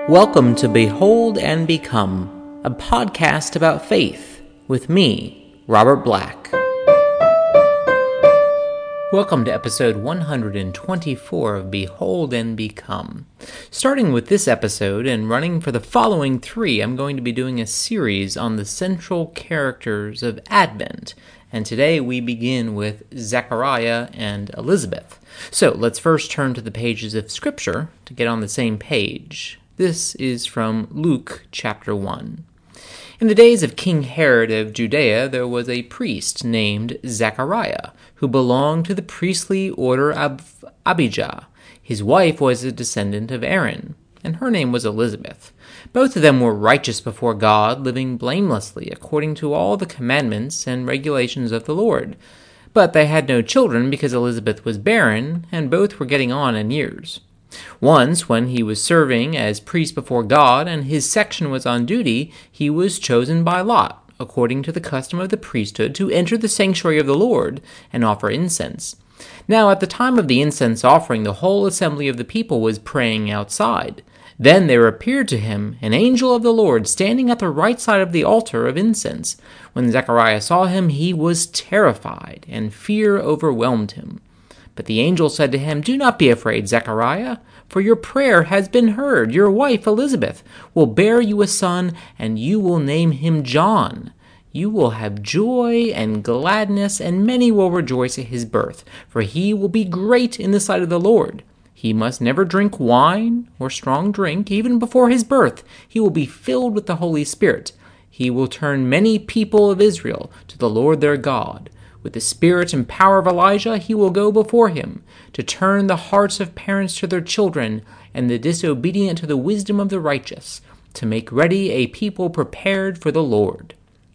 Welcome to Behold and Become, a podcast about faith with me, Robert Black. Welcome to episode 124 of Behold and Become. Starting with this episode and running for the following three, I'm going to be doing a series on the central characters of Advent. And today we begin with Zechariah and Elizabeth. So let's first turn to the pages of Scripture to get on the same page. This is from Luke chapter 1. In the days of King Herod of Judea, there was a priest named Zechariah, who belonged to the priestly order of Abijah. His wife was a descendant of Aaron, and her name was Elizabeth. Both of them were righteous before God, living blamelessly according to all the commandments and regulations of the Lord. But they had no children because Elizabeth was barren, and both were getting on in years. Once, when he was serving as priest before God and his section was on duty, he was chosen by lot, according to the custom of the priesthood, to enter the sanctuary of the Lord and offer incense. Now at the time of the incense offering, the whole assembly of the people was praying outside. Then there appeared to him an angel of the Lord standing at the right side of the altar of incense. When Zechariah saw him, he was terrified, and fear overwhelmed him. But the angel said to him, "Do not be afraid, Zechariah, for your prayer has been heard. Your wife Elizabeth will bear you a son, and you will name him John. You will have joy and gladness, and many will rejoice at his birth, for he will be great in the sight of the Lord. He must never drink wine or strong drink. Even before his birth, he will be filled with the Holy Spirit. He will turn many people of Israel to the Lord their God. With the spirit and power of Elijah, he will go before him, to turn the hearts of parents to their children, and the disobedient to the wisdom of the righteous, to make ready a people prepared for the Lord."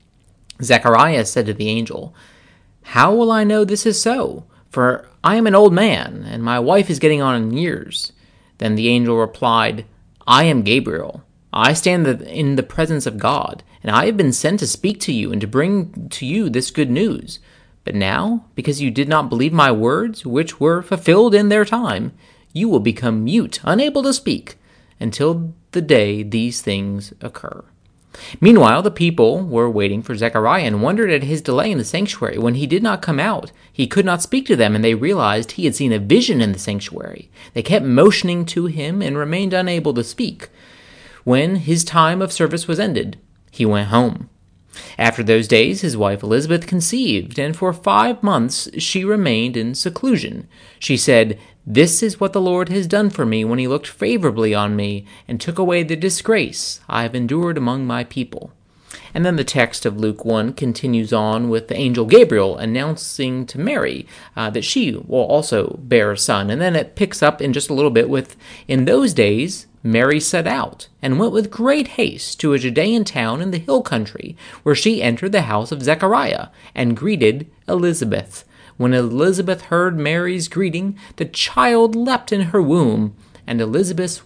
Zechariah said to the angel, "How will I know this is so? For I am an old man, and my wife is getting on in years." Then the angel replied, "I am Gabriel. I stand in the presence of God, and I have been sent to speak to you and to bring to you this good news. But now, because you did not believe my words, which were fulfilled in their time, you will become mute, unable to speak, until the day these things occur." Meanwhile, the people were waiting for Zechariah and wondered at his delay in the sanctuary. When he did not come out, he could not speak to them, and they realized he had seen a vision in the sanctuary. They kept motioning to him and remained unable to speak. When his time of service was ended, he went home. After those days, his wife Elizabeth conceived, and for 5 months she remained in seclusion. She said, "This is what the Lord has done for me when he looked favorably on me and took away the disgrace I have endured among my people." And then the text of Luke 1 continues on with the angel Gabriel announcing to Mary that she will also bear a son. And then it picks up in just a little bit with, "In those days Mary set out and went with great haste to a Judean town in the hill country, where she entered the house of Zechariah and greeted Elizabeth. When Elizabeth heard Mary's greeting, the child leapt in her womb, and Elizabeth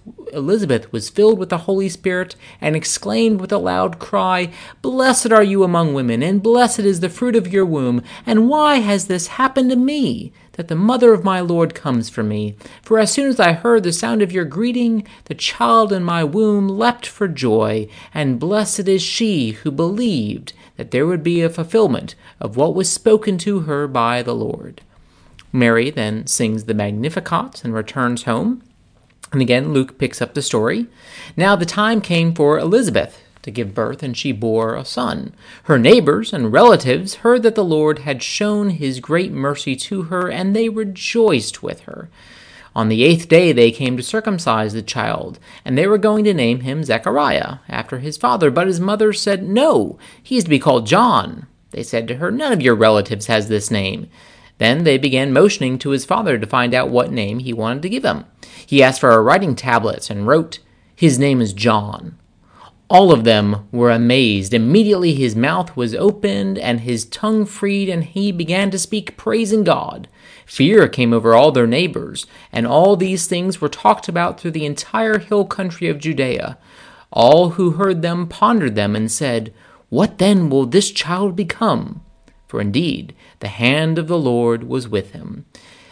was filled with the Holy Spirit and exclaimed with a loud cry, 'Blessed are you among women, and blessed is the fruit of your womb. And why has this happened to me, that the mother of my Lord comes from me? For as soon as I heard the sound of your greeting, the child in my womb leapt for joy, and blessed is she who believed that there would be a fulfillment of what was spoken to her by the Lord.'" Mary then sings the Magnificat and returns home. And again, Luke picks up the story. "Now the time came for Elizabeth to give birth, and she bore a son. Her neighbors and relatives heard that the Lord had shown his great mercy to her, and they rejoiced with her. On the 8th day they came to circumcise the child, and they were going to name him Zechariah, after his father. But his mother said, 'No, he is to be called John.' They said to her, 'None of your relatives has this name.' Then they began motioning to his father to find out what name he wanted to give him. He asked for a writing tablet and wrote, 'His name is John.' All of them were amazed. Immediately his mouth was opened and his tongue freed, and he began to speak, praising God. Fear came over all their neighbors, and all these things were talked about through the entire hill country of Judea. All who heard them pondered them and said, 'What then will this child become?' For indeed, the hand of the Lord was with him.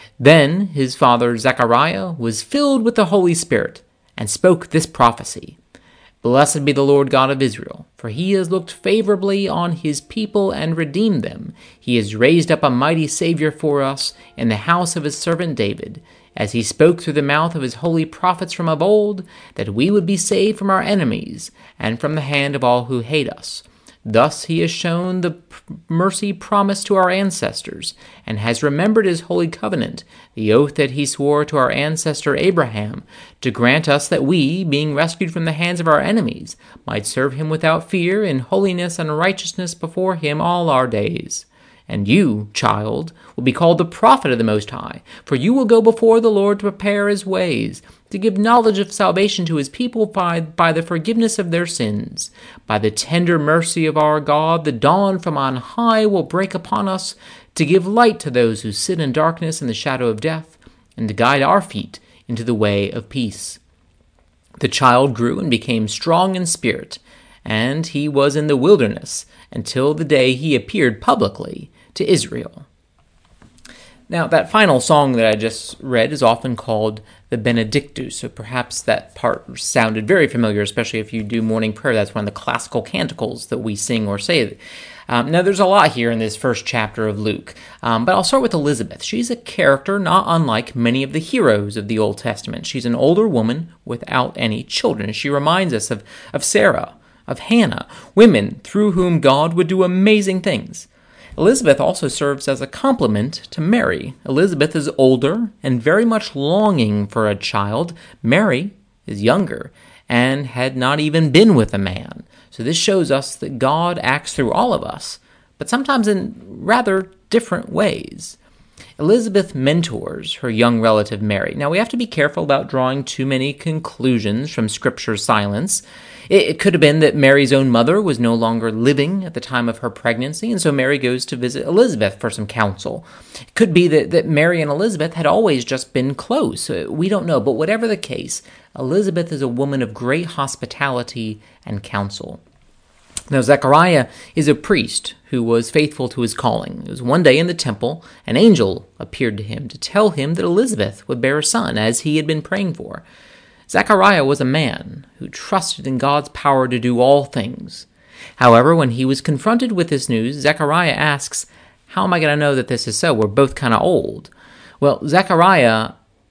Then his father Zechariah was filled with the Holy Spirit and spoke this prophecy. Blessed be the Lord God of Israel, for he has looked favorably on his people and redeemed them. He has raised up a mighty Savior for us in the house of his servant David, as he spoke through the mouth of his holy prophets from of old, that we would be saved from our enemies and from the hand of all who hate us. Thus he has shown the mercy promised to our ancestors, and has remembered his holy covenant, the oath that he swore to our ancestor Abraham, to grant us that we, being rescued from the hands of our enemies, might serve him without fear in holiness and righteousness before him all our days. And you, child, will be called the prophet of the Most High, for you will go before the Lord to prepare his ways, to give knowledge of salvation to his people by the forgiveness of their sins. By the tender mercy of our God, the dawn from on high will break upon us, to give light to those who sit in darkness and the shadow of death, and to guide our feet into the way of peace. The child grew and became strong in spirit, and he was in the wilderness until the day he appeared publicly to Israel. Now, that final song that I just read is often called the Benedictus, so perhaps that part sounded very familiar, especially if you do morning prayer. That's one of the classical canticles that we sing or say. Now, there's a lot here in this first chapter of Luke, but I'll start with Elizabeth. She's a character not unlike many of the heroes of the Old Testament. She's an older woman without any children. She reminds us of Sarah, of Hannah, women through whom God would do amazing things. Elizabeth also serves as a complement to Mary. Elizabeth is older and very much longing for a child. Mary is younger and had not even been with a man. So this shows us that God acts through all of us, but sometimes in rather different ways. Elizabeth mentors her young relative Mary. Now, we have to be careful about drawing too many conclusions from Scripture's silence. It could have been that Mary's own mother was no longer living at the time of her pregnancy, and so Mary goes to visit Elizabeth for some counsel. It could be that Mary and Elizabeth had always just been close. We don't know, but whatever the case, Elizabeth is a woman of great hospitality and counsel. Now, Zechariah is a priest who was faithful to his calling. It was one day in the temple, an angel appeared to him to tell him that Elizabeth would bear a son, as he had been praying for. Zechariah was a man who trusted in God's power to do all things. However, when he was confronted with this news, Zechariah asks, how am I going to know that this is so? We're both kind of old. Well, Zechariah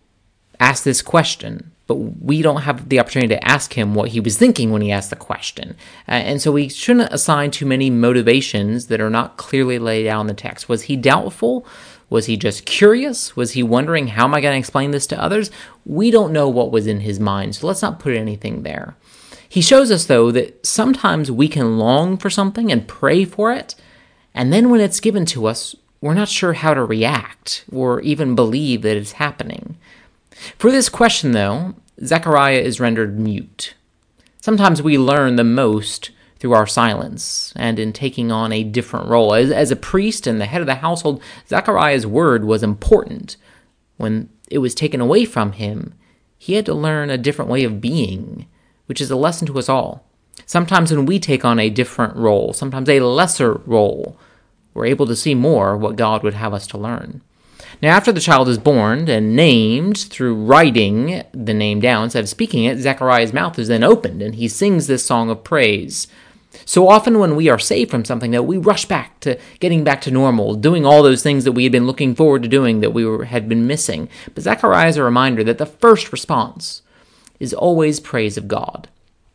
asked this question, but we don't have the opportunity to ask him what he was thinking when he asked the question. And so we shouldn't assign too many motivations that are not clearly laid out in the text. Was he doubtful? Was he just curious? Was he wondering, how am I going to explain this to others? We don't know what was in his mind, so let's not put anything there. He shows us, though, that sometimes we can long for something and pray for it, and then when it's given to us, we're not sure how to react or even believe that it's happening. For this question, though, Zechariah is rendered mute. Sometimes we learn the most through our silence and in taking on a different role. As a priest and the head of the household, Zechariah's word was important. When it was taken away from him, he had to learn a different way of being, which is a lesson to us all. Sometimes when we take on a different role, sometimes a lesser role, we're able to see more what God would have us to learn. Now, after the child is born and named through writing the name down instead of speaking it, Zechariah's mouth is then opened and he sings this song of praise. So often when we are saved from something, that we rush back to getting back to normal, doing all those things that we had been looking forward to doing that had been missing. But Zechariah is a reminder that the first response is always praise of God.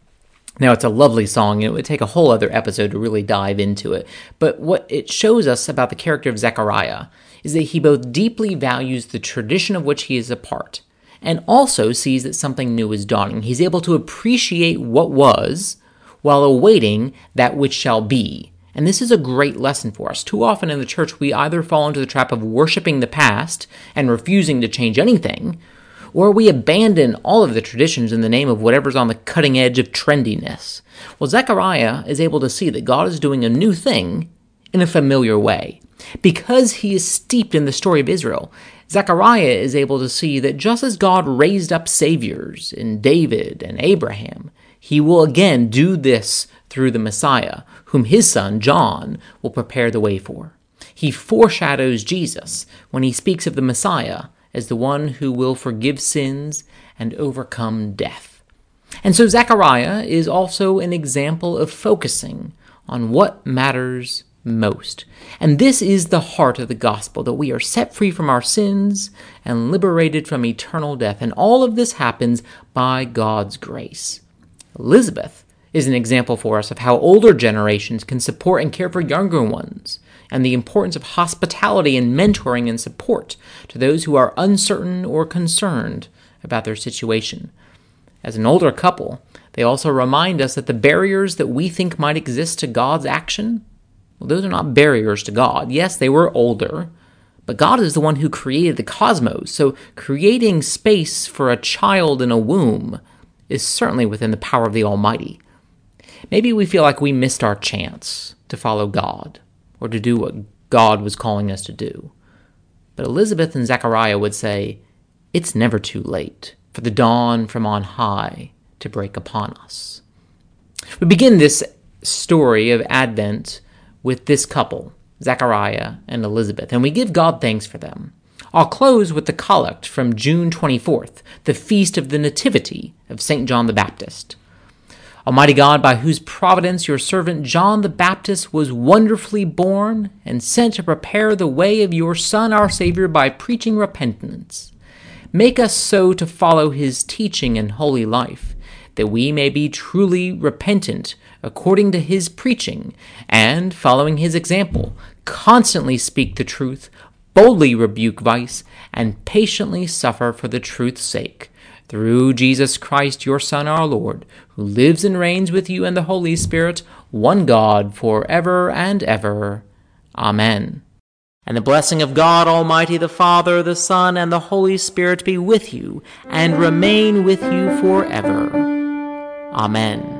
Now, it's a lovely song, and it would take a whole other episode to really dive into it. But what it shows us about the character of Zechariah is that he both deeply values the tradition of which he is a part, and also sees that something new is dawning. He's able to appreciate what was, while awaiting that which shall be. And this is a great lesson for us. Too often in the church, we either fall into the trap of worshiping the past and refusing to change anything, or we abandon all of the traditions in the name of whatever's on the cutting edge of trendiness. Well, Zechariah is able to see that God is doing a new thing in a familiar way. Because he is steeped in the story of Israel, Zechariah is able to see that just as God raised up saviors in David and Abraham, he will again do this through the Messiah, whom his son, John, will prepare the way for. He foreshadows Jesus when he speaks of the Messiah as the one who will forgive sins and overcome death. And so Zechariah is also an example of focusing on what matters most. And this is the heart of the gospel, that we are set free from our sins and liberated from eternal death. And all of this happens by God's grace. Elizabeth is an example for us of how older generations can support and care for younger ones, and the importance of hospitality and mentoring and support to those who are uncertain or concerned about their situation. As an older couple, they also remind us that the barriers that we think might exist to God's action, well, those are not barriers to God. Yes, they were older, but God is the one who created the cosmos, so creating space for a child in a womb is certainly within the power of the Almighty. Maybe we feel like we missed our chance to follow God, or to do what God was calling us to do. But Elizabeth and Zechariah would say, it's never too late for the dawn from on high to break upon us. We begin this story of Advent with this couple, Zechariah and Elizabeth, and we give God thanks for them. I'll close with the collect from June 24th, the feast of the Nativity of St. John the Baptist. Almighty God, by whose providence your servant John the Baptist was wonderfully born and sent to prepare the way of your Son, our Savior, by preaching repentance, make us so to follow his teaching and holy life, that we may be truly repentant according to his preaching, and, following his example, constantly speak the truth, boldly rebuke vice, and patiently suffer for the truth's sake. Through Jesus Christ, your Son, our Lord, who lives and reigns with you and the Holy Spirit, one God, forever and ever. Amen. And the blessing of God Almighty, the Father, the Son, and the Holy Spirit be with you and remain with you forever. Amen.